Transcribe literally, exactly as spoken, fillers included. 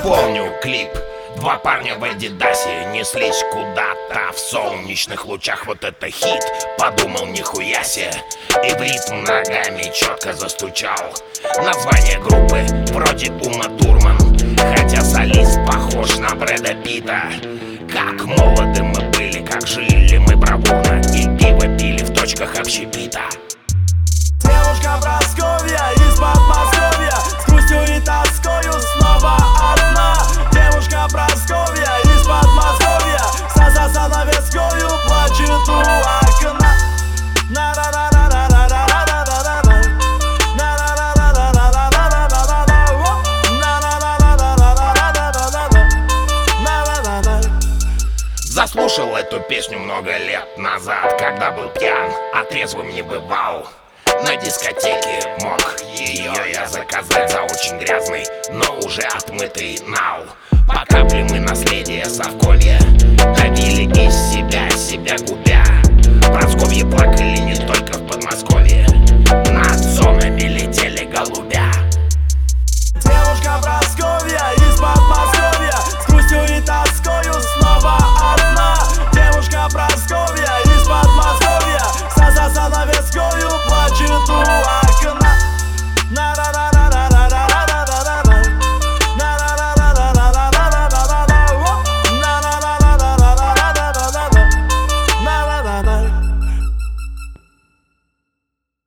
Помню клип. Два парня в Адидасе неслись куда-то в солнечных лучах. Вот это хит, подумал, нихуя се. И в ритм ногами четко застучал. Название группы вроде Ума Турман, хотя солист похож на Брэда Питта. Как молоды мы были, как жили мы бравурно, и пиво пили в точках общепита. Девушка Прасковья из Подмосковья, с грустью и тоскою снова одна. Девушка Прасковья из Подмосковья, со занавескою плачет у окна. Заслушал эту песню много лет назад, когда был пьян, а трезвым не бывал. На дискотеке мог ее я заказать за очень грязный, но уже отмытый нал. По капле мы наследие совколья давили из себя, себя губя. Прасковьи плакали не только в Подмосковье.